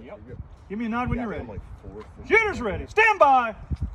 Yep. Give me a nod when you're ready. Like fourth. Shooter's ready. Stand by.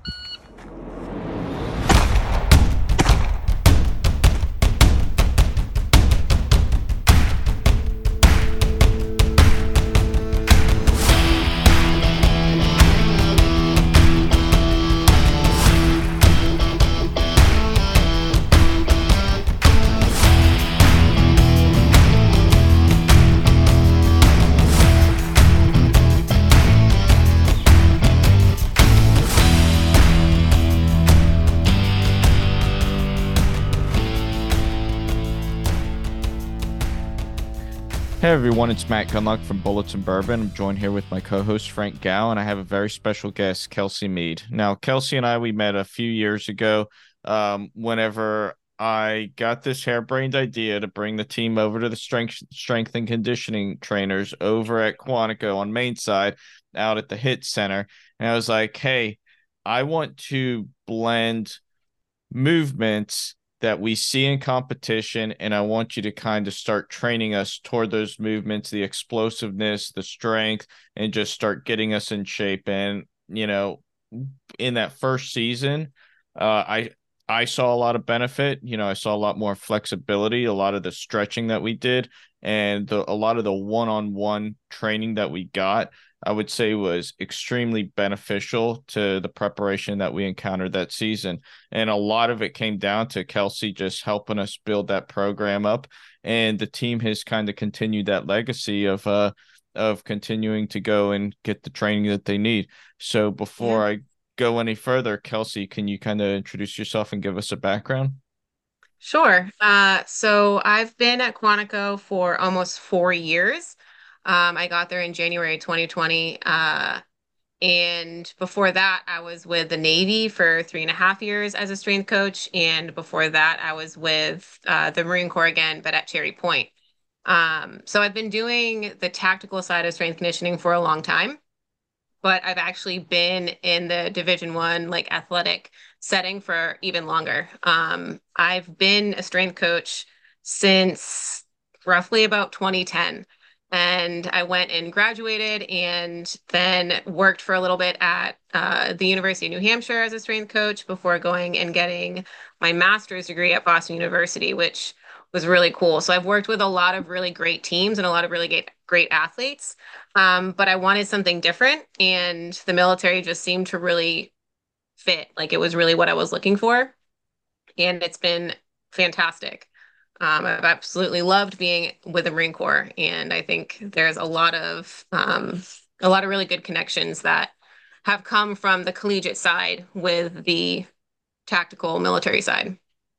Hey everyone, it's Matt Gunlock from Bullets and Bourbon. I'm joined here with my co-host Frank Gow, and I have a very special guest, Kelsey Mead. Now, Kelsey and we met a few years ago whenever I got this harebrained idea to bring the team over to the strength and conditioning trainers over at Quantico on Mainside out at the HIT Center. And I was like, hey, I want to blend movements that we see in competition, and I want you to kind of start training us toward those movements, the explosiveness, the strength, and just start getting us in shape. And in that first season, I saw a lot of benefit. I saw a lot more flexibility, a lot of the stretching that we did, and a lot of the one-on-one training that we got, I would say, was extremely beneficial to the preparation that we encountered that season. And a lot of it came down to Kelsey just helping us build that program up. And the team has kind of continued that legacy of continuing to go and get the training that they need. So before I go any further, Kelsey, can you kind of introduce yourself and give us a background? Sure. So I've been at Quantico for almost 4 years. I got there in January 2020. And before that, I was with the Navy for 3.5 years as a strength coach. And before that, I was with the Marine Corps again, but at Cherry Point. So I've been doing the tactical side of strength conditioning for a long time, but I've actually been in the Division I, like athletic setting for even longer. I've been a strength coach since roughly about 2010. And I went and graduated and then worked for a little bit at the University of New Hampshire as a strength coach before going and getting my master's degree at Boston University, which was really cool. So I've worked with a lot of really great teams and a lot of really great athletes. But I wanted something different, and the military just seemed to really fit. Like it was really what I was looking for. And it's been fantastic. I've absolutely loved being with the Marine Corps, and I think there's a lot of really good connections that have come from the collegiate side with the tactical military side.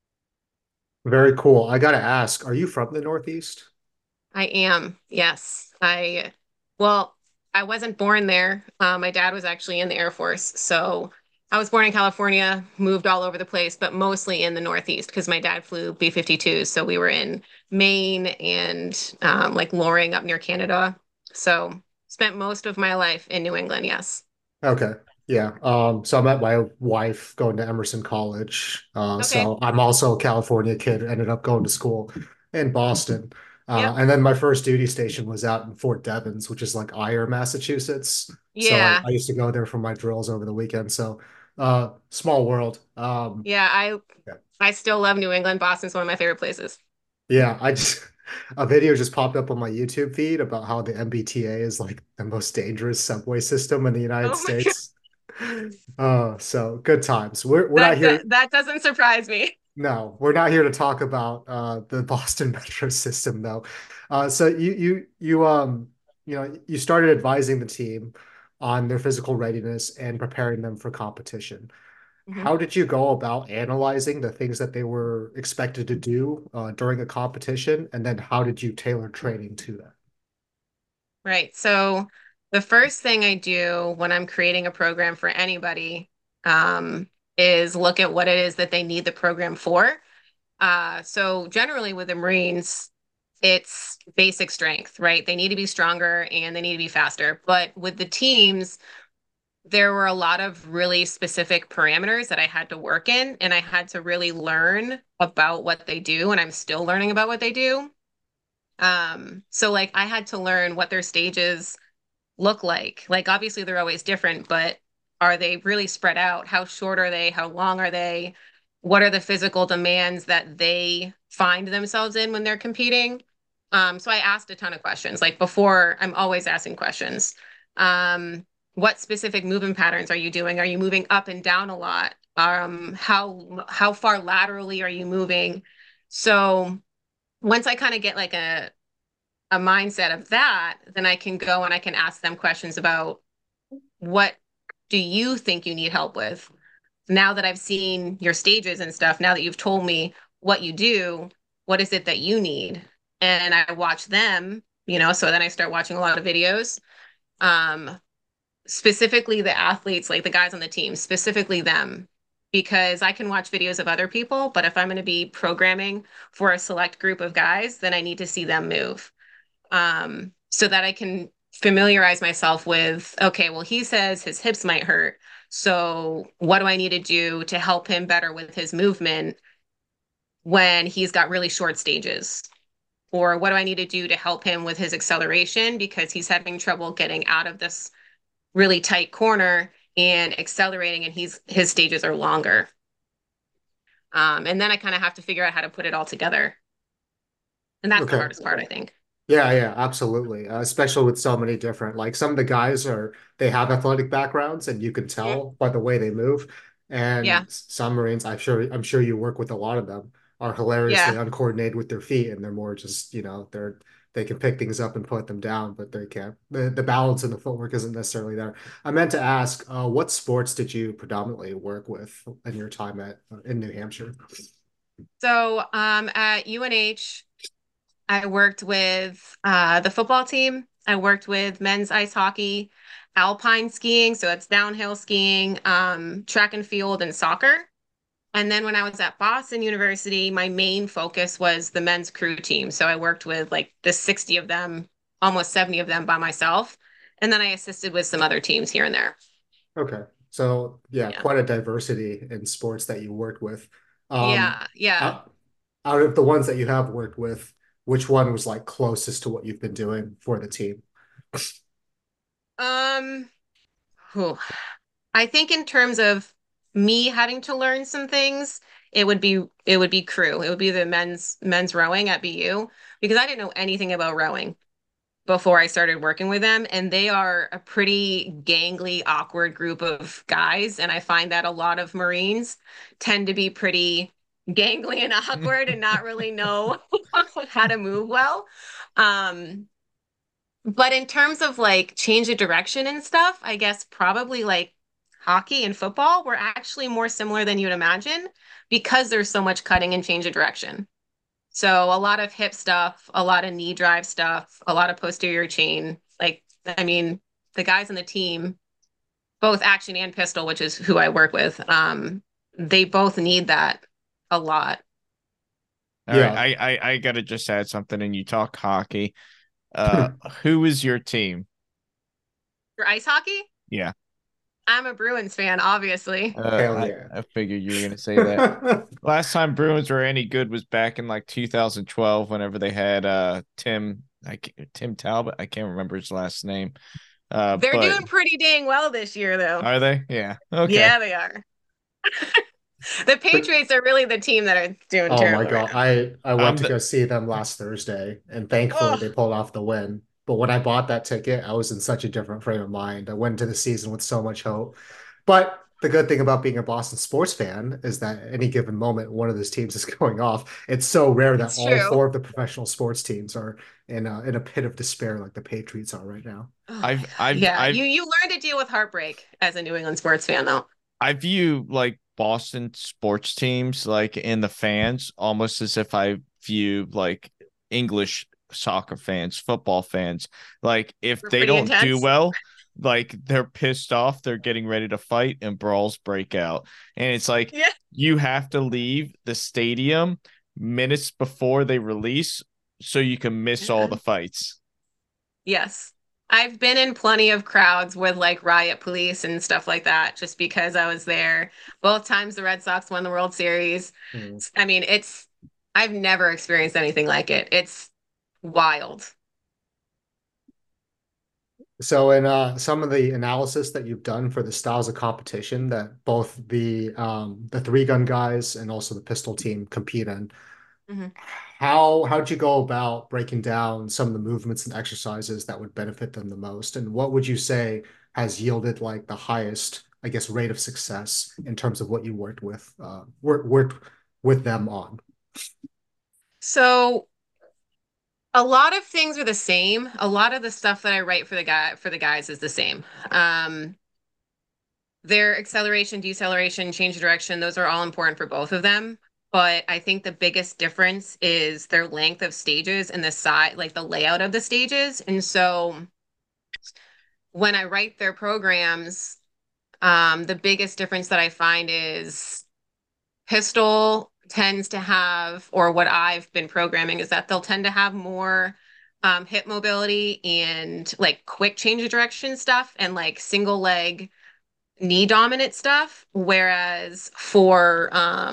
Very cool. I gotta ask, are you from the Northeast? I am, yes. Well, I wasn't born there. My dad was actually in the Air Force, so I was born in California, moved all over the place, but mostly in the Northeast because my dad flew B-52s. So we were in Maine and like Loring up near Canada. So spent most of my life in New England, yes. Okay. Yeah. So I met my wife going to Emerson College. Okay. So I'm also a California kid, ended up going to school in Boston. Yep. And then my first duty station was out in Fort Devens, which is like Ayer, Massachusetts. So Yeah. I used to go there for my drills over the weekend. So small world. Yeah. Yeah. I still love New England. Boston's one of my favorite places. Yeah, I just a video just popped up on my YouTube feed about how the MBTA is like the most dangerous subway system in the United Oh my God. States. So good times. We're not That, here. that, that doesn't surprise me. No, we're not here to talk about the Boston Metro system though. So you started advising the team on their physical readiness and preparing them for competition. Mhm. How did you go about analyzing the things that they were expected to do during a competition? And then how did you tailor training to that? Right. So the first thing I do when I'm creating a program for anybody is look at what it is that they need the program for. So generally with the Marines, it's basic strength, right? They need to be stronger and they need to be faster. But with the teams, there were a lot of really specific parameters that I had to work in, and I had to really learn about what they do, and I'm still learning about what they do. So like I had to learn what their stages look like? Like, obviously, they're always different, but are they really spread out? How short are they? How long are they? What are the physical demands that they find themselves in when they're competing? So I asked a ton of questions. Like before, I'm always asking questions. What specific movement patterns are you doing? Are you moving up and down a lot? How far laterally are you moving? So once I kind of get like a mindset of that, then I can go and I can ask them questions about what do you think you need help with? Now that I've seen your stages and stuff, now that you've told me what you do, what is it that you need? And I watch them, so then I start watching a lot of videos. Um, Specifically the athletes, like the guys on the team, specifically them, because I can watch videos of other people, but if I'm going to be programming for a select group of guys, then I need to see them move, so that I can familiarize myself with, okay, well, he says his hips might hurt. So what do I need to do to help him better with his movement when he's got really short stages? Or what do I need to do to help him with his acceleration because he's having trouble getting out of this really tight corner and accelerating, and his stages are longer. And then I kind of have to figure out how to put it all together. And that's the Okay. hardest part, I think. Yeah, yeah, absolutely. Especially with so many different, like some of the guys they have athletic backgrounds and you can Mhm. tell by the way they move. Yeah. And some Marines, I'm sure you work with a lot of them, are hilariously Yeah. uncoordinated with their feet and they're more just, they can pick things up and put them down, but they can't. The balance and the footwork isn't necessarily there. I meant to ask, what sports did you predominantly work with in your time in New Hampshire? So at UNH, I worked with the football team. I worked with men's ice hockey, alpine skiing, so it's downhill skiing, track and field, and soccer. And then when I was at Boston University, my main focus was the men's crew team. So I worked with like the 60 of them, almost 70 of them by myself. And then I assisted with some other teams here and there. Okay. So yeah, Yeah. quite a diversity in sports that you worked with. Um, Yeah. Yeah. out, out of the ones that you have worked with, which one was like closest to what you've been doing for the team? Um, whew. I think in terms of me having to learn some things, it would be crew. It would be the men's rowing at BU because I didn't know anything about rowing before I started working with them. And they are a pretty gangly, awkward group of guys. And I find that a lot of Marines tend to be pretty gangly and awkward and not really know how to move well. Um, but in terms of like change of direction and stuff, I guess probably like hockey and football were actually more similar than you'd imagine because there's so much cutting and change of direction. So a lot of hip stuff, a lot of knee drive stuff, a lot of posterior chain. Like, I mean, the guys on the team, both action and pistol, which is who I work with, they both need that a lot. All right, Yeah. I gotta just add something. And you talk hockey. Uh, who is your team? For ice hockey, Yeah. I'm a Bruins fan, obviously. Hell yeah. I figured you were gonna say that. Last time Bruins were any good was back in like 2012, whenever they had Tim Talbot. I can't remember his last name. They're But doing pretty dang well this year, though. are they? Yeah. Okay. Yeah, they are. The Patriots are really the team that are doing Oh my terrible right God. now. I went I'm to the go see them last Thursday and thankfully Oh, they pulled off the win. But when I bought that ticket, I was in such a different frame of mind. I went into the season with so much hope. But the good thing about being a Boston sports fan is that at any given moment, one of those teams is going off. It's so rare that it's all true. four of the professional sports teams are in a pit of despair like the Patriots are right now. Oh my I've God. I've Yeah, I've you learn to deal with heartbreak as a New England sports fan, though. I view like Boston sports teams like in the fans almost as if I view like English soccer fans, football fans. Like if We're they pretty don't do intense. well, like they're pissed off, they're getting ready to fight and brawls break out. And it's like Yeah. you have to leave the stadium minutes before they release so you can miss all Yeah. the fights. Yes. I've been in plenty of crowds with like riot police and stuff like that just because I was there. Both times the Red Sox won the World Series. Mm. I mean, I've never experienced anything like it. It's wild. So in some of the analysis that you've done for the styles of competition that both the three gun guys and also the pistol team compete in, Mhm. how'd you go about breaking down some of the movements and exercises that would benefit them the most? And what would you say has yielded like the highest, I guess, rate of success in terms of what you worked with them on? So a lot of things are the same. A lot of the stuff that I write for the guys is the same. Their acceleration, deceleration, change of direction, those are all important for both of them. But I think the biggest difference is their length of stages and the size, like the layout of the stages. And so when I write their programs, the biggest difference that I find is Pistol tends to have, or what I've been programming is that they'll tend to have more hip mobility and like quick change of direction stuff and like single leg knee dominant stuff. Whereas for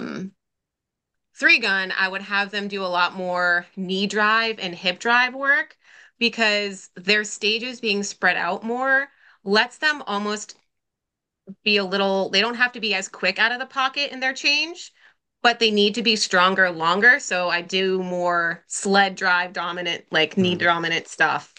three gun, I would have them do a lot more knee drive and hip drive work because their stages being spread out more lets them almost be a little, they don't have to be as quick out of the pocket in their change, but they need to be stronger longer. So I do more sled drive dominant, like knee Mhm. dominant stuff.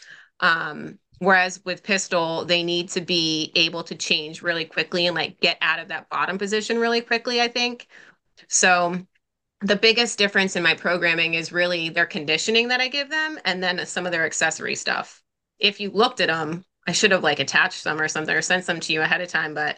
Whereas with pistol, they need to be able to change really quickly and like get out of that bottom position really quickly, I think. So the biggest difference in my programming is really their conditioning that I give them and then some of their accessory stuff. If you looked at them, I should have like attached them or something or sent them to you ahead of time, but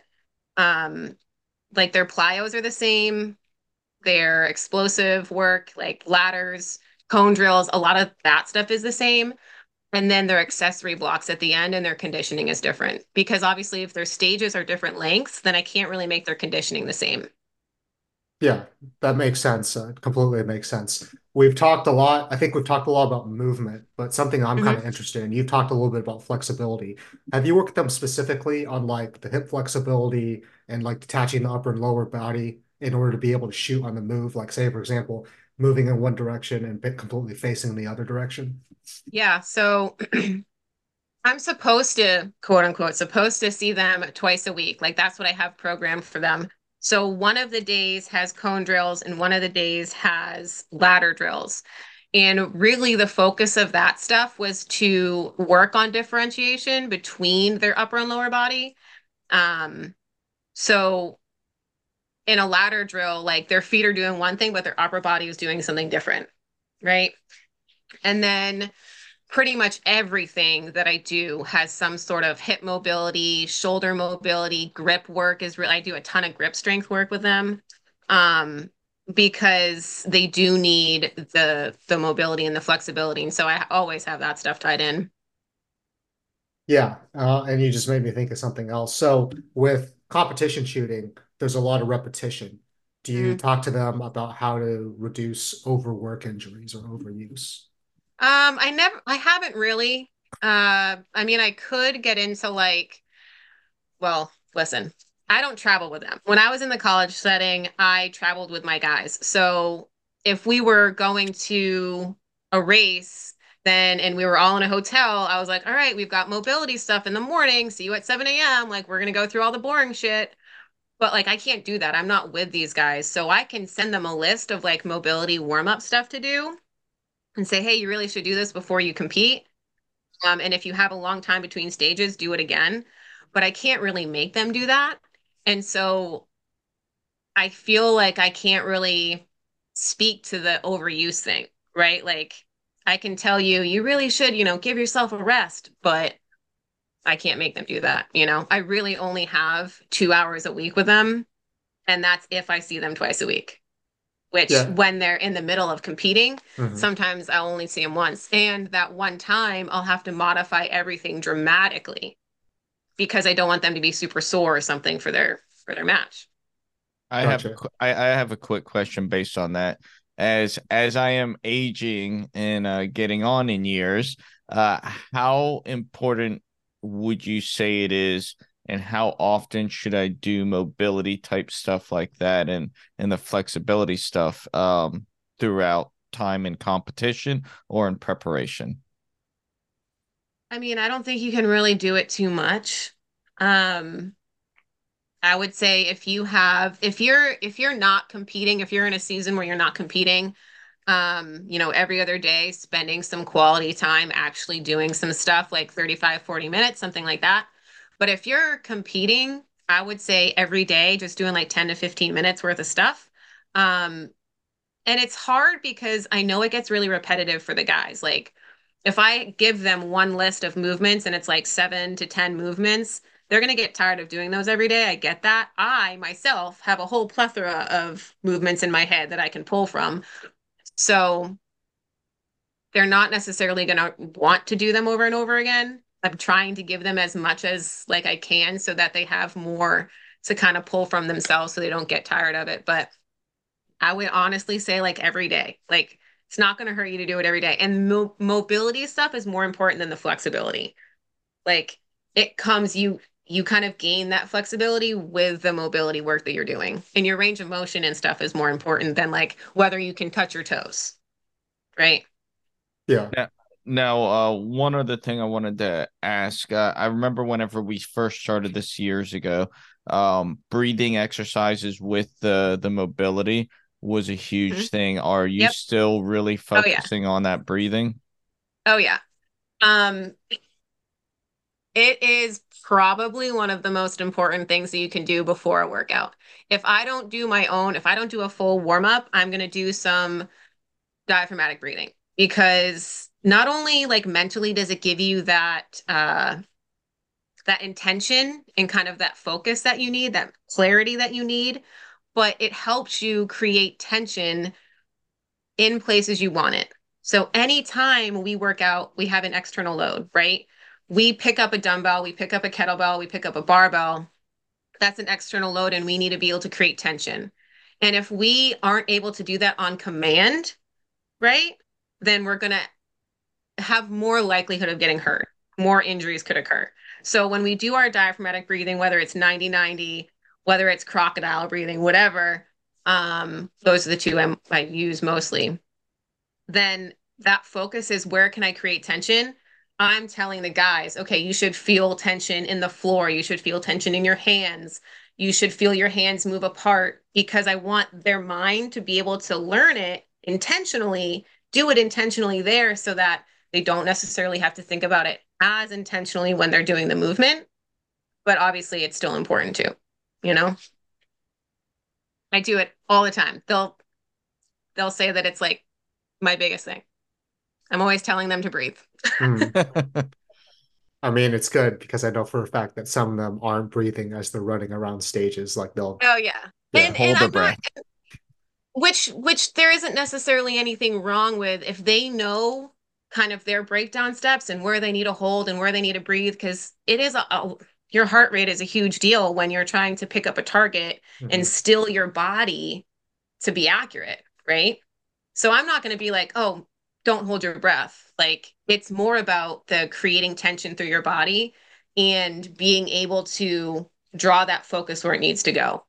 um like their plyos are the same, their explosive work, like ladders, cone drills, a lot of that stuff is the same. And then their accessory blocks at the end and their conditioning is different. Because obviously, if their stages are different lengths, then I can't really make their conditioning the same. Yeah, that makes sense. Completely makes sense. We've talked a lot. I think we've talked a lot about movement, but something I'm kind Mhm. of interested in. You've talked a little bit about flexibility. Have you worked with them specifically on like the hip flexibility and like detaching the upper and lower body in order to be able to shoot on the move? Like, say, for example, moving in one direction and completely facing the other direction? Yeah. So I'm supposed to, quote unquote, supposed to see them twice a week. Like that's what I have programmed for them. So one of the days has cone drills and one of the days has ladder drills. And really, the focus of that stuff was to work on differentiation between their upper and lower body. Um, so in a ladder drill, like their feet are doing one thing, but their upper body is doing something different, right? And then pretty much everything that I do has some sort of hip mobility, shoulder mobility, grip work is real. I do a ton of grip strength work with them. Um, because they do need the mobility and the flexibility. And so I always have that stuff tied in. Yeah, and you just made me think of something else. So with competition shooting, there's a lot of repetition. Do you Mhm. talk to them about how to reduce overwork injuries or overuse? I haven't really. I mean, I could get into like, well, listen, I don't travel with them. When I was in the college setting, I traveled with my guys. So if we were going to a race, then and we were all in a hotel, I was like, all right, we've got mobility stuff in the morning. See you at 7 a.m. Like, we're gonna go through all the boring shit. But like, I can't do that. I'm not with these guys. So I can send them a list of like mobility warm-up stuff to do and say, hey, you really should do this before you compete. And if you have a long time between stages, do it again. But I can't really make them do that. And so I feel like I can't really speak to the overuse thing, right? Like I can tell you, you really should, give yourself a rest, but I can't make them do that. I really only have 2 hours a week with them. And that's if I see them twice a week, which Yeah. when they're in the middle of competing, Mhm. sometimes I'll only see them once. And that one time I'll have to modify everything dramatically because I don't want them to be super sore or something for their match. Gotcha. I have a quick question based on that. As I am aging and getting on in years, how important would you say it is, and how often should I do mobility type stuff like that and the flexibility stuff throughout time in competition or in preparation? I mean, I don't think you can really do it too much. Um, I would say if you're not competing, if you're in a season where you're not competing, every other day, spending some quality time actually doing some stuff like 35, 40 minutes, something like that. But if you're competing, I would say every day, just doing like 10 to 15 minutes worth of stuff. Um, and it's hard because I know it gets really repetitive for the guys. Like if I give them one list of movements and it's like 7 to 10 movements, they're going to get tired of doing those every day. I get that. I myself have a whole plethora of movements in my head that I can pull from. So they're not necessarily going to want to do them over and over again. I'm trying to give them as much as like I can so that they have more to kind of pull from themselves so they don't get tired of it. But I would honestly say like every day. Like it's not going to hurt you to do it every day. And mobility stuff is more important than the flexibility. Like it comes you kind of gain that flexibility with the mobility work that you're doing. And your range of motion and stuff is more important than like whether you can touch your toes, right? Yeah. Now, one other thing I wanted to ask. I remember whenever we first started this years ago, breathing exercises with the mobility was a Mhm. huge thing. Are you Yep. still really Oh yeah. focusing on that breathing? Oh yeah. Um, it is probably one of the most important things that you can do before a workout. If I don't do a full warm up, I'm going to do some diaphragmatic breathing because not only like mentally does it give you that intention and kind of that focus that you need, that clarity that you need, but it helps you create tension in places you want it. So anytime we work out, we have an external load, right? We pick up a dumbbell, we pick up a kettlebell, we pick up a barbell. That's an external load, and we need to be able to create tension. And if we aren't able to do that on command, right, then we're going to have more likelihood of getting hurt. More injuries could occur. So when we do our diaphragmatic breathing, whether it's 90-90, whether it's crocodile breathing, whatever, those are the two I use mostly, then that focus is where can I create tension? I'm telling the guys, okay, you should feel tension in the floor. You should feel tension in your hands. You should feel your hands move apart because I want their mind to be able to learn it intentionally, do it intentionally there so that they don't necessarily have to think about it as intentionally when they're doing the movement. But obviously, it's still important too. You know, I do it all the time. They'll say that it's like my biggest thing. I'm always telling them to breathe. Hmm. I mean, it's good because I know for a fact that some of them aren't breathing as they're running around stages. Like they'll, Oh yeah. yeah, And Hold the I'm not breath. which there isn't necessarily anything wrong with if they know kind of their breakdown steps and where they need to hold and where they need to breathe because it is your heart rate is a huge deal when you're trying to pick up a target and Mhm. still your body to be accurate, right? So I'm not going to be like, "Oh, don't hold your breath." Like it's more about the creating tension through your body and being able to draw that focus where it needs to go.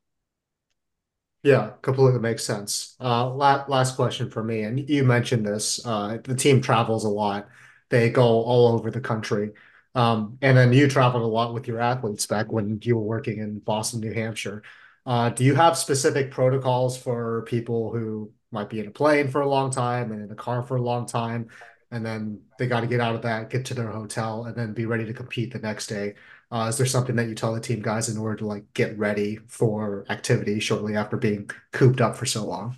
Yeah, completely makes sense. Last question for me, and you mentioned this. The team travels a lot. They go all over the country. And then you traveled a lot with your athletes back when you were working in Boston, New Hampshire. Do you have specific protocols for people who might be in a plane for a long time and in a car for a long time, and then they got to get out of that, get to their hotel, and then be ready to compete the next day? Is there something that you tell the team guys in order to like get ready for activity shortly after being cooped up for so long?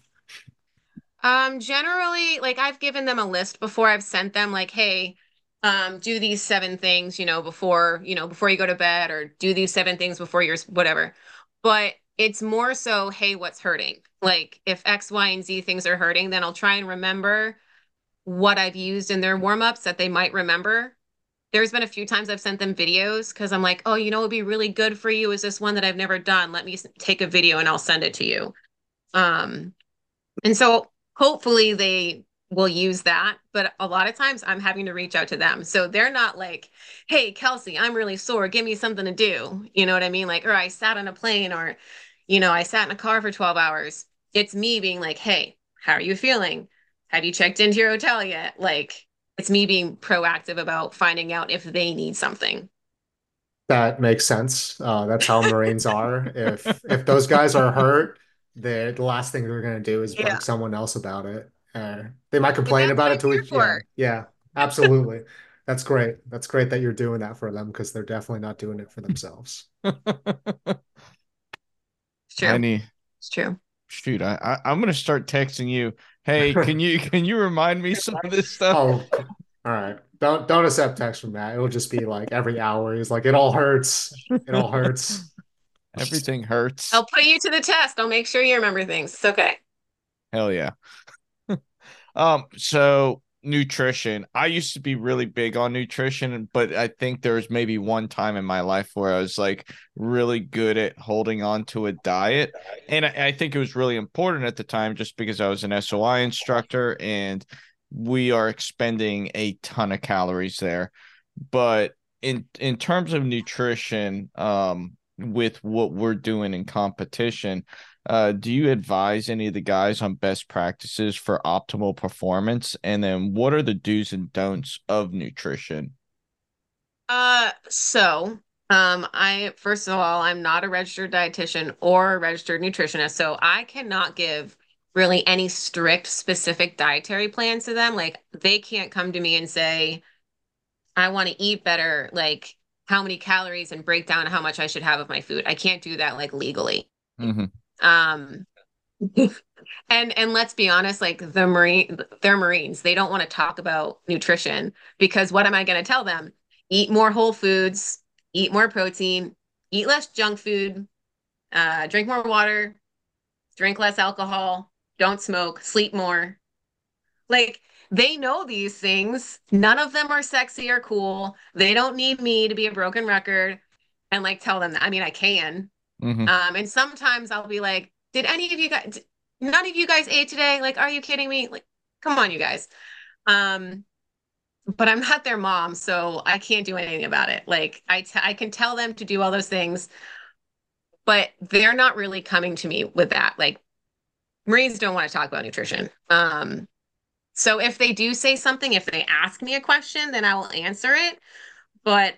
Generally, like I've given them a list before I've sent them like, hey, do these 7 things, before you go to bed, or do these 7 things before you're whatever. But it's more so, hey, what's hurting? Like if X, Y, and Z things are hurting, then I'll try and remember what I've used in their warm-ups that they might remember. There's been a few times I've sent them videos because I'm like, oh, it'd be really good for you is this one that I've never done. Let me take a video and I'll send it to you. Um, and so hopefully they will use that. But a lot of times I'm having to reach out to them. So they're not like, hey, Kelsey, I'm really sore. Give me something to do. You know what I mean? Like, or I sat on a plane or, I sat in a car for 12 hours. It's me being like, hey, how are you feeling? Have you checked into your hotel yet? Like, It's me being proactive about finding out if they need something. That makes sense. That's how Marines are. If those guys are hurt, the last thing they're gonna do is Yeah. bug someone else about it. They might And complain that's what about I'm it to here each. Yeah, for. yeah, absolutely. That's great. That's great that you're doing that for them because they're definitely not doing it for themselves. It's I true. need It's true. shoot. I'm gonna start texting you. Hey, can you remind me some of this stuff? Oh, all right. Don't accept text from Matt. It'll just be like every hour. He's like, it all hurts. It all hurts. Everything hurts. I'll put you to the test. I'll make sure you remember things. It's okay. Hell yeah. So nutrition. I used to be really big on nutrition, but I think there was maybe one time in my life where I was like really good at holding on to a diet. And I think it was really important at the time just because I was an SOI instructor and we are expending a ton of calories there. But in terms of nutrition, with what we're doing in competition, do you advise any of the guys on best practices for optimal performance? And then what are the do's and don'ts of nutrition? I first of all, I'm not a registered dietitian or a registered nutritionist, so I cannot give really any strict specific dietary plans to them. Like they can't come to me and say, I want to eat better, like how many calories and break down how much I should have of my food. I can't do that like legally. Mm-hmm. Um, and let's be honest, like they're Marines. They don't want to talk about nutrition because what am I going to tell them? Eat more whole foods, eat more protein, eat less junk food, drink more water, drink less alcohol, don't smoke, sleep more. Like they know these things. None of them are sexy or cool. They don't need me to be a broken record and like tell them that. I mean, I can. Mm-hmm. And sometimes I'll be like, did any of you guys, none of you guys ate today? Like, are you kidding me? Like, come on, you guys. Um, but I'm not their mom, so I can't do anything about it. Like, I can tell them to do all those things, but they're not really coming to me with that. Like, Marines don't want to talk about nutrition. So if they do say something, if they ask me a question, then I will answer it. But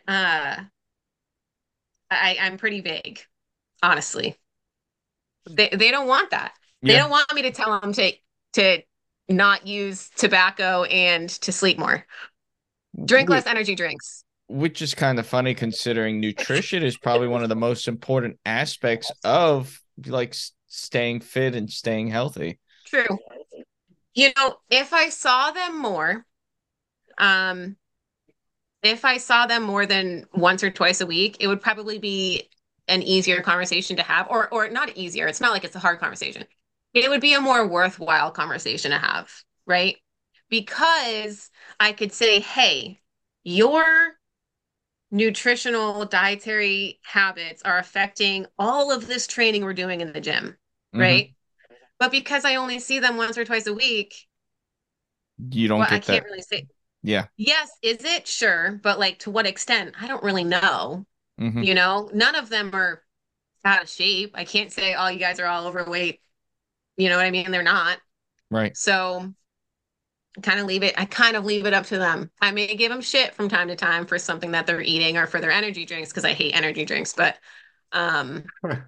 I'm pretty vague, honestly. They don't want that. They Yeah. don't want me to tell them to not use tobacco and to sleep more. Drink less Which, energy drinks. which is kind of funny considering nutrition is probably one of the most important aspects of like staying fit and staying healthy. True. If I saw them more, um, if I saw them more than once or twice a week, it would probably be an easier conversation to have, or not easier. It's not like it's a hard conversation. It would be a more worthwhile conversation to have, right? Because I could say, hey, your nutritional dietary habits are affecting all of this training we're doing in the gym, Mm-hmm. right? But because I only see them once or twice a week, You don't well, I get can't that. really say, Yeah. yes, is it? Sure. But like to what extent? I don't really know. Mm-hmm. None of them are out of shape. I can't say, oh, you guys are all overweight. You know what I mean? They're not. Right. So I kind of leave it up to them. I may give them shit from time to time for something that they're eating or for their energy drinks because I hate energy drinks, but um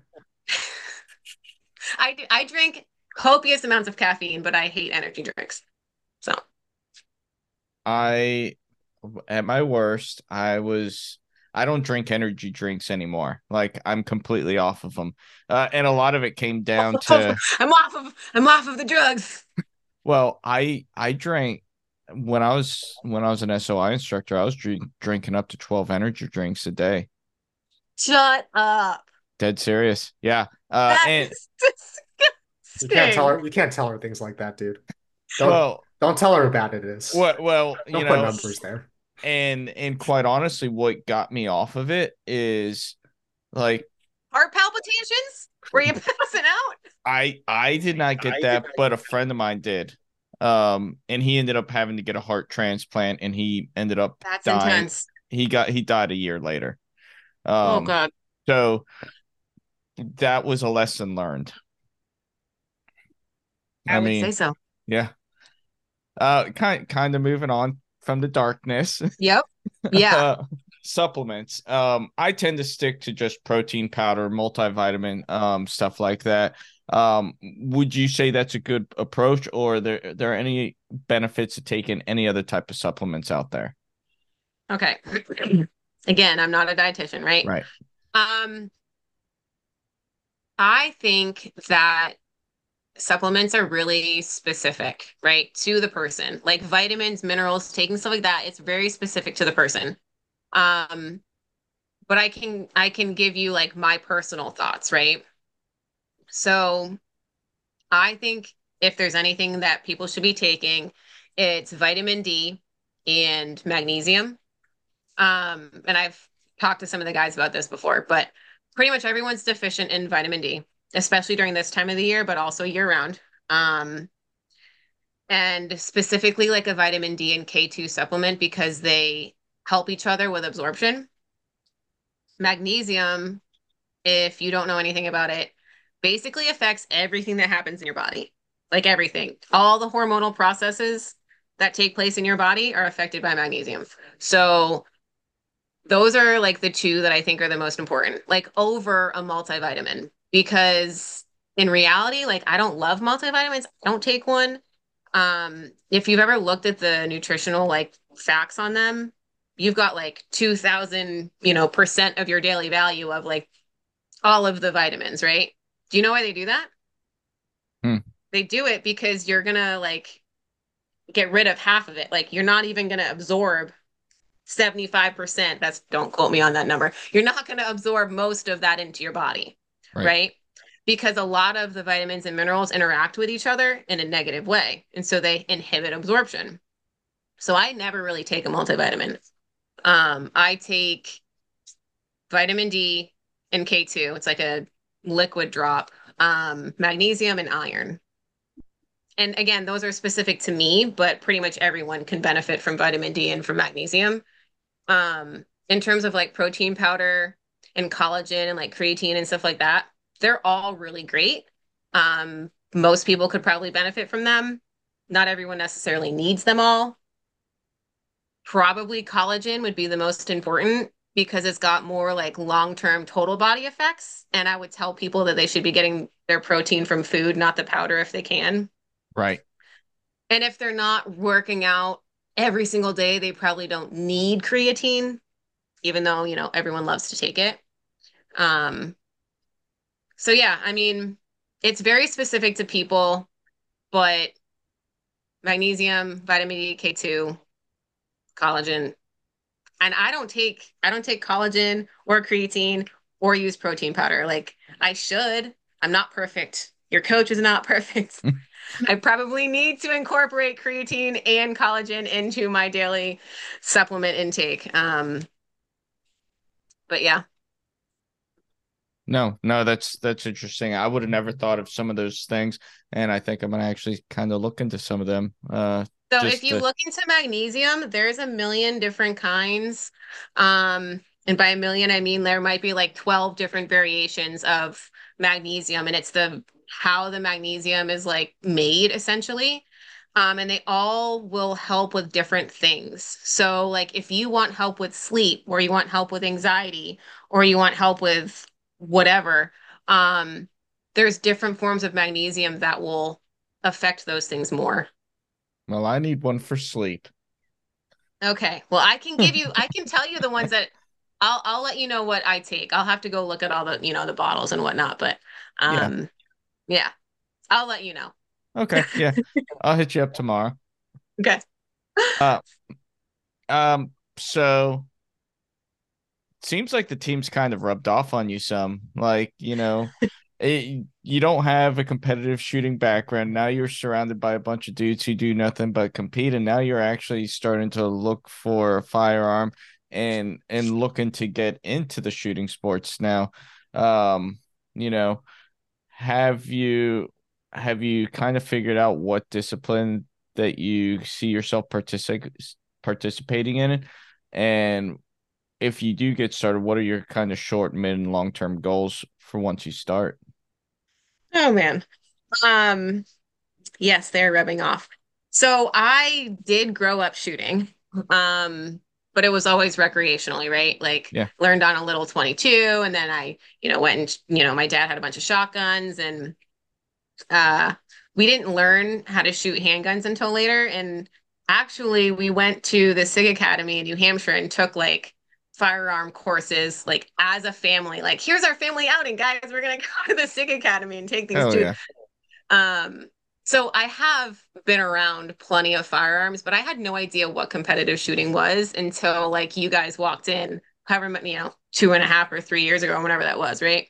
I drink copious amounts of caffeine, but I hate energy drinks. So I, at my worst, I don't drink energy drinks anymore. Like I'm completely off of them. And a lot of it came down to, I'm off of the drugs. well, I drank when I was an SOI instructor, I was drinking up to 12 energy drinks a day. Shut up. Dead serious. Yeah. That And is disgusting. You can't tell her things like that, dude. Don't well, don't tell her how bad it is. you Don't put know, numbers there. and quite honestly, what got me off of it is like Heart palpitations? Were you passing out? I did not get that, but a friend of mine did. And he ended up having to get a heart transplant, and he ended up That's dying. intense. He died a year later. Oh Um, God. so that was a lesson learned. I I would say mean, so. yeah. Kind of moving on. from the darkness. Yep. Yeah. uh, Supplements. I tend to stick to just protein powder, multivitamin, stuff like that. Would you say that's a good approach, or there are any benefits to taking any other type of supplements out there? Okay. Again, I'm not a dietitian, right? Right. Um, I think that supplements are really specific, right, to the person. Like vitamins, minerals, taking stuff like that, it's very specific to the person. Um, but I can give you like my personal thoughts, right? So I think if there's anything that people should be taking, it's vitamin D and magnesium. And I've talked to some of the guys about this before, but pretty much everyone's deficient in vitamin D, especially during this time of the year, but also year round. Um, and specifically like a vitamin D and K2 supplement because they help each other with absorption. Magnesium, if you don't know anything about it, basically affects everything that happens in your body. Like everything. All the hormonal processes that take place in your body are affected by magnesium. So those are like the two that I think are the most important, like over a multivitamin. Because in reality, like I don't love multivitamins. I don't take one. If you've ever looked at the nutritional like facts on them, you've got like 2000, percent of your daily value of like all of the vitamins, right? Do you know why they do that? Hmm. They do it because you're gonna like get rid of half of it. Like you're not even gonna absorb 75%. That's don't quote me on that number. You're not gonna absorb most of that into your body, Right. right? Because a lot of the vitamins and minerals interact with each other in a negative way. And so they inhibit absorption. So I never really take a multivitamin. I take vitamin D and K2. It's like a liquid drop, magnesium and iron. And again, those are specific to me, but pretty much everyone can benefit from vitamin D and from magnesium. In terms of like protein powder and collagen and like creatine and stuff like that, they're all really great. Most people could probably benefit from them. Not everyone necessarily needs them all. Probably collagen would be the most important because it's got more like long-term total body effects. And I would tell people that they should be getting their protein from food, not the powder if they can. Right. And if they're not working out every single day, they probably don't need creatine, even though, everyone loves to take it. Um, so yeah, I mean, it's very specific to people, but magnesium, vitamin D, K2, collagen. And I don't take collagen or creatine or use protein powder. Like I should. I'm not perfect. Your coach is not perfect. I probably need to incorporate creatine and collagen into my daily supplement intake. But yeah. No, no, that's interesting. I would have never thought of some of those things, and I think I'm gonna actually kind of look into some of them. So if Just you to, look into magnesium, there's a million different kinds. And by a million, I mean there might be like 12 different variations of magnesium, and it's the how the magnesium is like made essentially. And they all will help with different things. So like if you want help with sleep, or you want help with anxiety, or you want help with whatever, there's different forms of magnesium that will affect those things more. well, I need one for sleep. Okay. Well, I can tell you the ones that I'll let you know what I take. I'll have to go look at all the, the bottles and whatnot, but Yeah. um yeah, I'll let you know. Okay. Yeah. I'll hit you up tomorrow. Okay. Uh, so seems like the team's kind of rubbed off on you some. Like, you don't have a competitive shooting background. Now you're surrounded by a bunch of dudes who do nothing but compete, and now you're actually starting to look for a firearm and looking to get into the shooting sports now. Um, you know, have you kind of figured out what discipline that you see yourself participating in? And if you do get started, what are your kind of short, mid, and long term goals for once you start? Oh man. Um yes, they're rubbing off. So I did grow up shooting. But it was always recreationally, right? Like Yeah. learned on a little 22, and then I, went and, my dad had a bunch of shotguns, and uh we didn't learn how to shoot handguns until later. And actually we went to the SIG Academy in New Hampshire and took like firearm courses like as a family. Like, here's our family outing, guys. We're gonna go to the SIG Academy and take these Oh dudes. yeah. So I have been around plenty of firearms, but I had no idea what competitive shooting was until like you guys walked in, however many, 2.5 or 3 years ago, or whenever that was, right?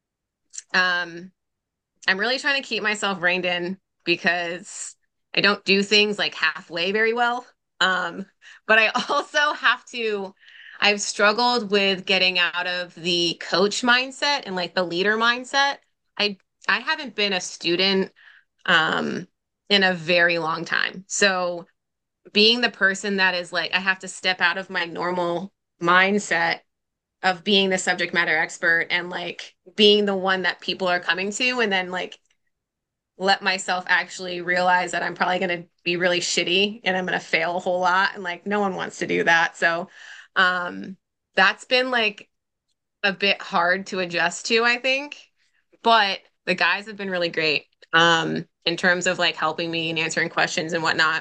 Um, I'm really trying to keep myself reined in because I don't do things like halfway very well. Um, but I also have to, I've struggled with getting out of the coach mindset and like the leader mindset. I I haven't been a student um in a very long time. So being the person that is like I have to step out of my normal mindset of being the subject matter expert and like being the one that people are coming to, and then like let myself actually realize that I'm probably going to be really shitty and I'm going to fail a whole lot, and like no one wants to do that. So um that's been like a bit hard to adjust to, I think. But the guys have been really great in terms of like helping me and answering questions and whatnot.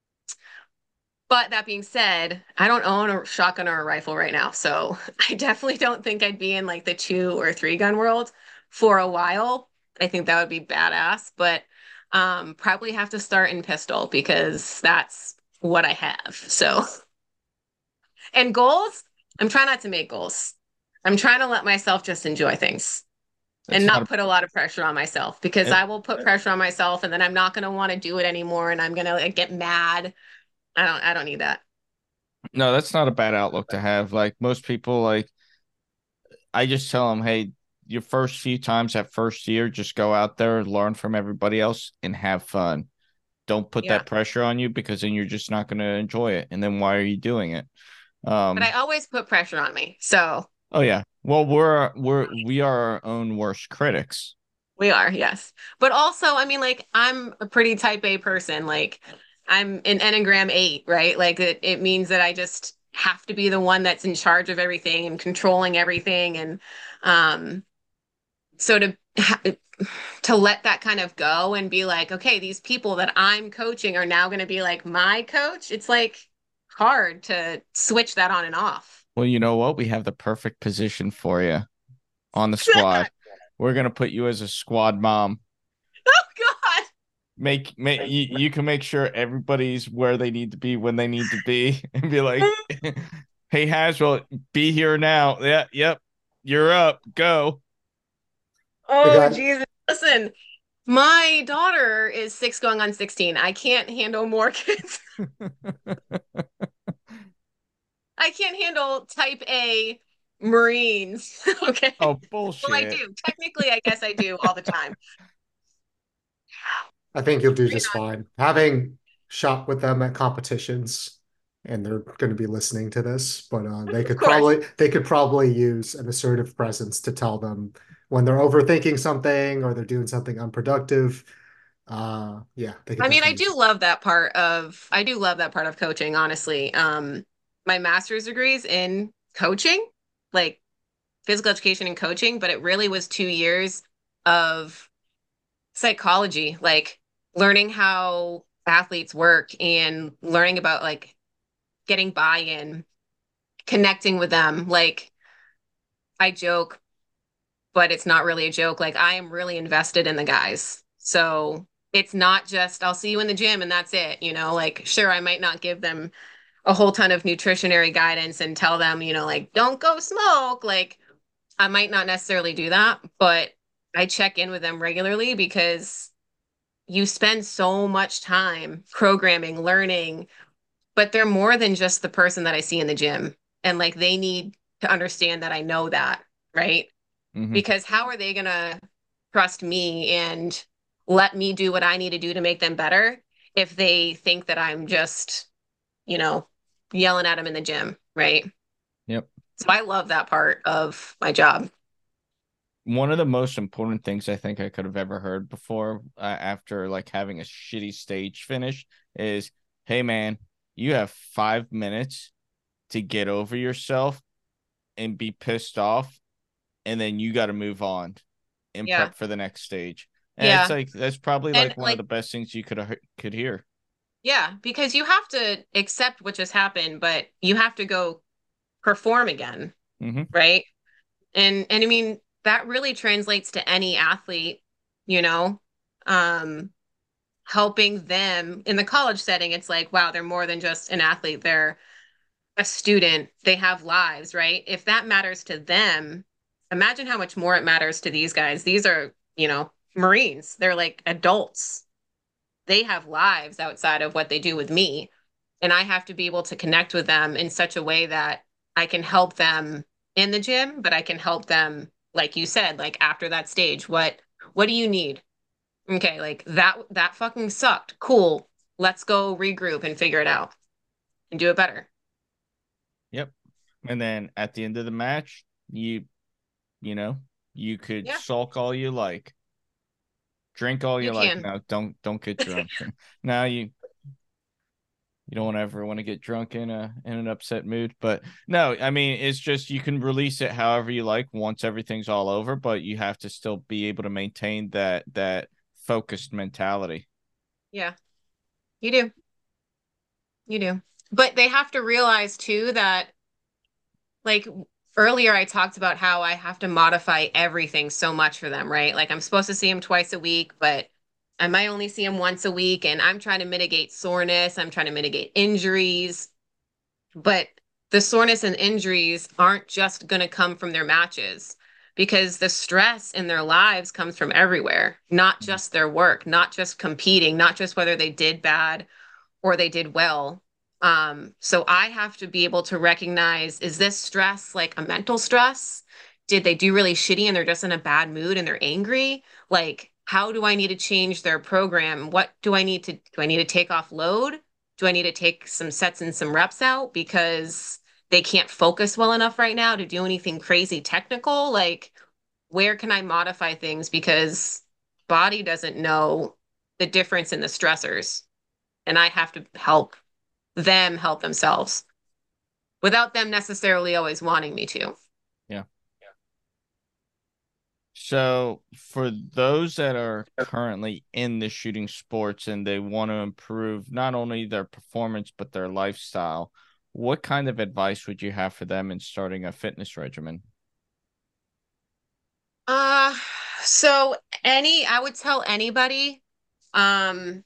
But that being said, I don't own a shotgun or a rifle right now. So I definitely don't think I'd be in like the 2 or 3 gun world for a while. I think that would be badass, but probably have to start in pistol because that's what I have. So, and goals, I'm trying not to make goals. I'm trying to let myself just enjoy things and That's not not put a lot of pressure on myself, because it, I will put pressure on myself and then I'm not going to want to do it anymore and I'm going to like, get mad. I don't need that. no, that's not a bad outlook to have. Like most people, like I just tell them, hey, your first few times that first year, just go out there, learn from everybody else, and have fun. Don't put Yeah. that pressure on you because then you're just not going to enjoy it. And then why are you doing it? But I always put pressure on me. So Oh yeah. Well, we are our own worst critics. we are, yes. But also, I mean, like, I'm a pretty type A person. Like, I'm an Enneagram 8, right? Like, it means that I just have to be the one that's in charge of everything and controlling everything. And um, so to let that kind of go and be like, okay, these people that I'm coaching are now going to be like my coach. It's like hard to switch that on and off. Well, you know what? We have the perfect position for you on the squad. We're gonna put you as a squad mom. Oh God. Make you can make sure everybody's where they need to be when they need to be, and be like, "Hey, Haswell, be here now." Yeah, yep, you're up. Go. The Oh, guy, Jesus. Listen, my daughter is 6 going on 16. I can't handle more kids. I can't handle type A Marines. Okay. Oh, Well, I bullshit. do. Technically, I guess I do all the time. I think you'll do just fine. Having shot with them at competitions, and they're going to be listening to this, but Of course. they could probably use an assertive presence to tell them when they're overthinking something or they're doing something unproductive. Yeah, they could I mean, definitely use I do love that part of coaching, honestly. My master's degree is in coaching, like physical education and coaching, but it really was 2 years of psychology, like learning how athletes work and learning about like getting buy-in, connecting with them. Like I joke, but it's not really a joke. Like I am really invested in the guys. So it's not just I'll see you in the gym and that's it, like sure I might not give them a whole ton of nutritionary guidance and tell them, like don't go smoke. Like I might not necessarily do that, but I check in with them regularly because you spend so much time programming, learning, but they're more than just the person that I see in the gym. And like they need to understand that I know that, right? Hmm. Because how are they going to trust me and let me do what I need to do to make them better if they think that I'm just, you know, yelling at them in the gym, right? Yep. So I love that part of my job. One of the most important things I think I could have ever heard before, after like having a shitty stage finish, is, "Hey, man, You have 5 minutes to get over yourself and be pissed off, and then you got to move on and Yeah. prep for the next stage. And it's Yeah. like that's probably And like one of like, the best things you could hear. yeah, because you have to accept what just happened, but you have to go perform again, Mm-hmm. right? And I mean, that really translates to any athlete, you know, um, helping them in the college setting. It's like, wow, they're more than just an athlete. They're a student. They have lives, right? If that matters to them, imagine how much more it matters to these guys. These are, Marines. They're like adults. They have lives outside of what they do with me. And I have to be able to connect with them in such a way that I can help them in the gym, but I can help them, like you said, like after that stage. What do you need? Okay, like that fucking sucked. Cool. Let's go regroup and figure it out and do it better. Yep. And then at the end of the match, you know, you could Yeah, sulk all you like, drink all you you like. can. Now don't get drunk. Now you don't ever want to get drunk in an upset mood. But no, I mean it's just you can release it however you like once everything's all over, but you have to still be able to maintain that focused mentality. Yeah, you do. You do. But they have to realize too that, like, earlier I talked about how I have to modify everything so much for them, right? Like I'm supposed to see them twice a week, but I might only see them once a week, and I'm trying to mitigate soreness, I'm trying to mitigate injuries. But the soreness and injuries aren't just going to come from their matches, because the stress in their lives comes from everywhere, not just their work, not just competing, not just whether they did bad or they did well. So I have to be able to recognize, is this stress like a mental stress? Did they do really shitty and they're just in a bad mood and they're angry? Like, how do I need to change their program? What do I need to take off load? Do I need to take some sets and some reps out because they can't focus well enough right now to do anything crazy technical? Like, where can I modify things? Because body doesn't know the difference in the stressors, and I have to help them help themselves without them necessarily always wanting me to. Yeah. So for those that are currently in the shooting sports and they want to improve not only their performance but their lifestyle, what kind of advice would you have for them in starting a fitness regimen? Uh, so I would tell anybody, um,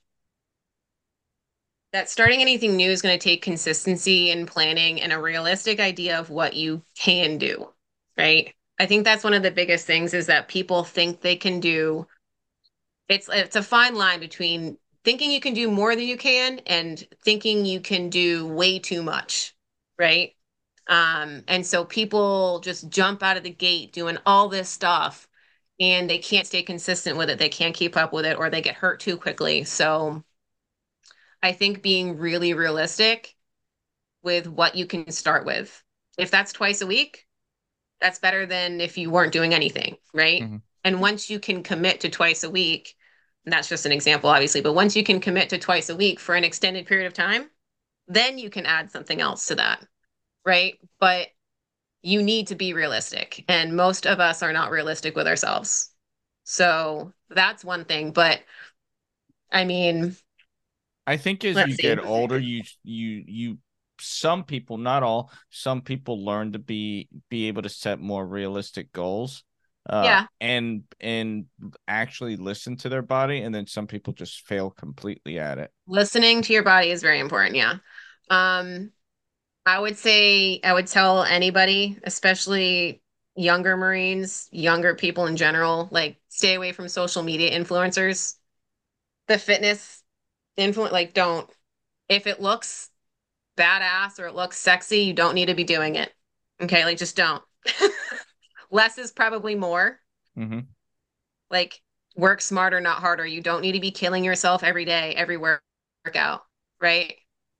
that starting anything new is going to take consistency and planning and a realistic idea of what you can do, right? I think that's one of the biggest things is that people think they can do. It's a fine line between thinking you can do more than you can and thinking you can do way too much, right? And so people just jump out of the gate doing all this stuff and they can't stay consistent with it. They can't keep up with it or they get hurt too quickly. So I think being really realistic with what you can start with. If that's twice a week, that's better than if you weren't doing anything, right? Mm-hmm. And once you can commit to twice a week, and that's just an example, obviously, but once you can commit to twice a week for an extended period of time, then you can add something else to that, right? But you need to be realistic. And most of us are not realistic with ourselves. So that's one thing. But I mean, I think as let's you see. get older, you some people, not all, some people learn to be able to set more realistic goals, Yeah, and actually listen to their body, and then some people just fail completely at it. listening to your body is very important. Yeah. Um, I would say I would tell anybody, especially younger Marines, younger people in general, like stay away from social media influencers. The fitness influence, like don't, if it looks badass or it looks sexy, you don't need to be doing it. Okay, like just don't. Less is probably more. Mm-hmm. Like work smarter, not harder. You don't need to be killing yourself every day, every workout, right?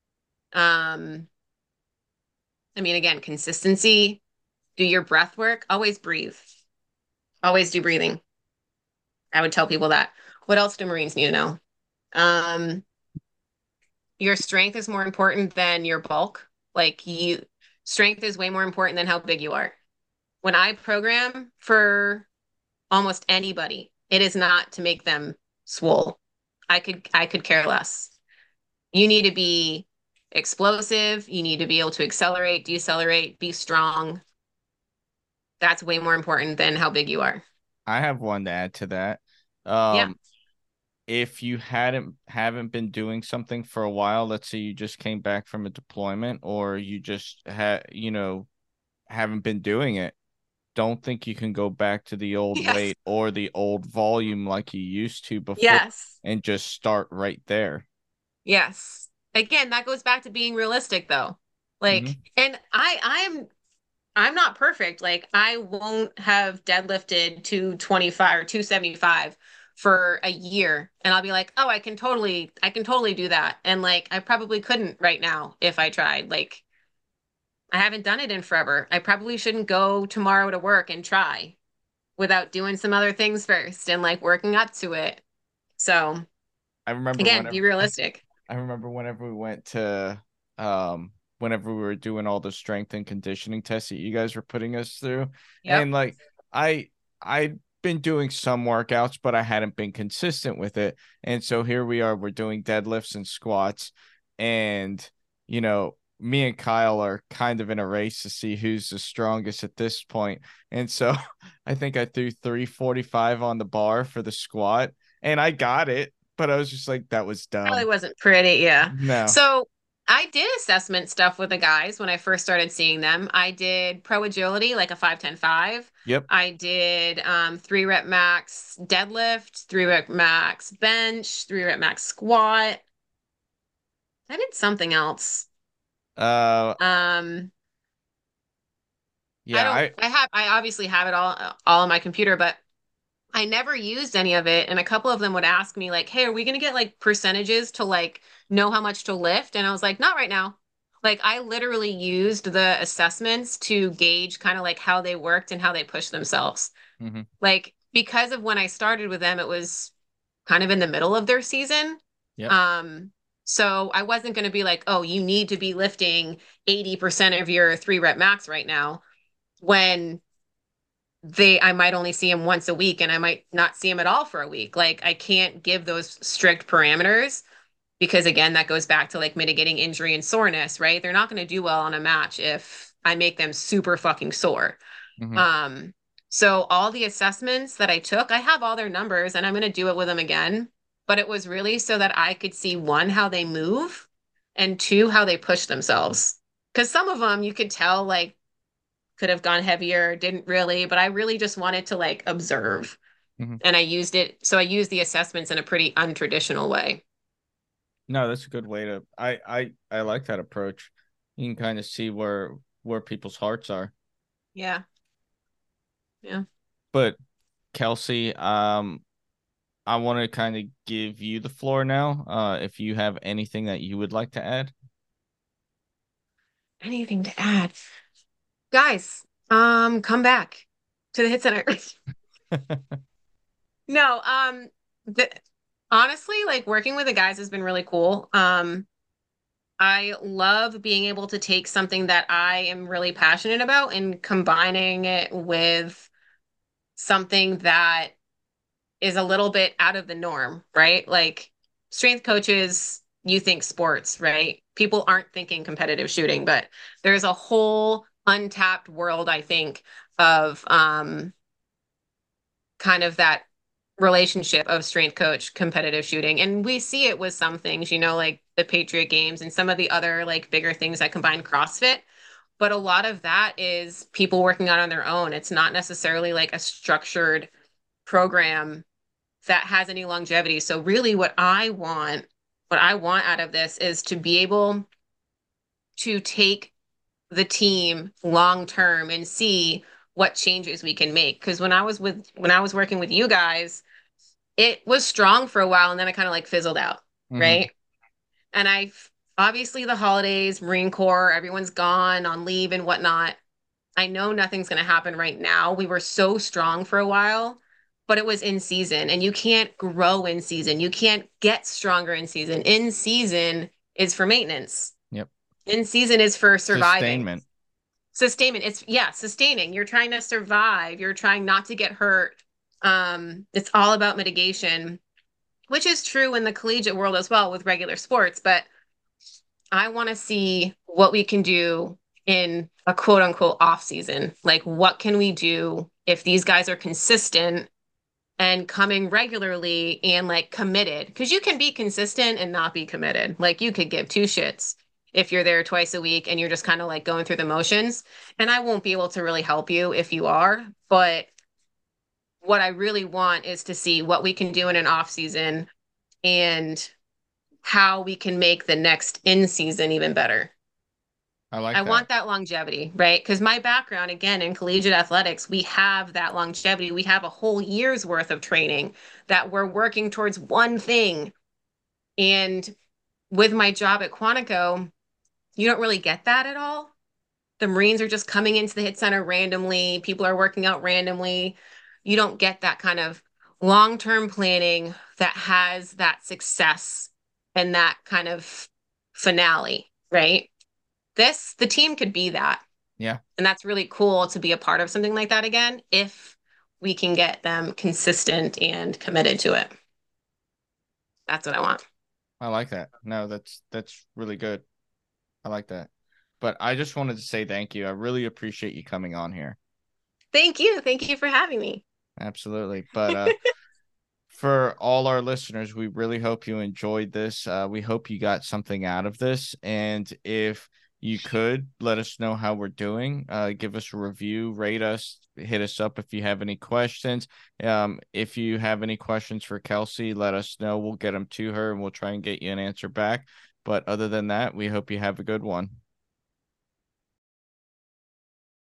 Um, I mean, again, consistency, do your breath work, always breathe. Always do breathing. I would tell people that. What else do Marines need to know? Um, your strength is more important than your bulk. Like strength is way more important than how big you are. When I program for almost anybody, it is not to make them swole. I could care less. You need to be explosive. You need to be able to accelerate, decelerate, be strong. That's way more important than how big you are. I have one to add to that. Yeah. If you haven't been doing something for a while, let's say you just came back from a deployment or you just haven't been doing it, don't think you can go back to the old Yes. weight or the old volume like you used to before Yes. and just start right there. Yes. Again, that goes back to being realistic though. Like, Hmm. and I'm not perfect. Like I won't have deadlifted 225 or 275 for a year and I'll be like, "Oh, I can totally do that." And like I probably couldn't right now if I tried. Like I haven't done it in forever. I probably shouldn't go tomorrow to work and try without doing some other things first and like working up to it. So, I remember again, be whenever realistic. I remember whenever we went to whenever we were doing all the strength and conditioning tests that you guys were putting us through. Yep. And like I'd been doing some workouts, but I hadn't been consistent with it. And so here we are, we're doing deadlifts and squats. And me and Kyle are kind of in a race to see who's the strongest at this point. And so I think I threw 345 on the bar for the squat and I got it, but I was just like, that was Probably dumb. wasn't pretty, yeah. No. So I did assessment stuff with the guys when I first started seeing them. I did pro agility, like a 5-10-5. Yep. I did 3 rep max deadlift, 3 rep max bench, 3 rep max squat. I did something else. Uh, Um, I yeah, don't, I obviously have it all on my computer, but I never used any of it. And a couple of them would ask me like, "Hey, are we going to get like percentages to like know how much to lift?" And I was like, "Not right now." Like I literally used the assessments to gauge kind of like how they worked and how they pushed themselves. hmm Like because of when I started with them, it was kind of in the middle of their season. Yep. Um, so I wasn't going to be like, "Oh, you need to be lifting 80% of your 3 rep max right now," when I might only see him once a week and I might not see him at all for a week. Like I can't give those strict parameters because again, that goes back to like mitigating injury and soreness, right? They're not going to do well on a match if I make them super fucking sore. hmm Um, so all the assessments that I took, I have all their numbers and I'm going to do it with them again. But it was really so that I could see one, how they move, and two, how they push themselves. Because some of them you could tell like could have gone heavier, didn't really, but I really just wanted to like observe. hmm And I used it. So I used the assessments in a pretty untraditional way. No, that's a good way to. I like that approach. You can kind of see where people's hearts are. Yeah. Yeah. But Kelsey, I want to kind of give you the floor now. If you have anything that you would like to add. Anything to add? Guys, come back to the hit center. No, the, honestly, like working with the guys has been really cool. I love being able to take something that I am really passionate about and combining it with something that is a little bit out of the norm, right? Like strength coaches, you think sports, right? People aren't thinking competitive shooting, but there's a whole untapped world, I think, of kind of that relationship of strength coach competitive shooting. And we see it with some things, like the Patriot Games and some of the other like bigger things that combine CrossFit. But a lot of that is people working out on their own. It's not necessarily like a structured program that has any longevity. So really what I want out of this is to be able to take the team long term and see what changes we can make. Because when I was working with you guys, it was strong for a while and then it kind of like fizzled out, hmm right? And I obviously the holidays, Marine Corps, everyone's gone on leave and whatnot. I know nothing's going to happen right now. We were so strong for a while, but it was in season and you can't grow in season. You can't get stronger in season. In season is for maintenance. Yep. In season is for surviving. Sustainment. Sustainment. It's sustaining. You're trying to survive. You're trying not to get hurt. It's all about mitigation, which is true in the collegiate world as well with regular sports. But I want to see what we can do in a quote unquote off season. Like, what can we do if these guys are consistent and coming regularly and like committed? Because you can be consistent and not be committed. Like, you could give two shits if you're there twice a week and you're just kind of like going through the motions. And I won't be able to really help you if you are. But what I really want is to see what we can do in an off season and how we can make the next in season even better. I want that longevity, right? Because my background, again, in collegiate athletics, we have that longevity. We have a whole year's worth of training that we're working towards one thing. And with my job at Quantico, you don't really get that at all. The Marines are just coming into the hit center randomly. People are working out randomly. You don't get that kind of long-term planning that has that success and that kind of finale, right? The team could be that. Yeah. And that's really cool to be a part of something like that again, if we can get them consistent and committed to it. That's what I want. I like that. No, that's really good. I like that. But I just wanted to say thank you. I really appreciate you coming on here. Thank you. Thank you for having me. Absolutely. But for all our listeners, we really hope you enjoyed this. We hope you got something out of this. And if you could let us know how we're doing, give us a review, rate us, hit us up if you have any questions. If you have any questions for Kelsey, let us know. We'll get them to her and we'll try and get you an answer back. But other than that, we hope you have a good one.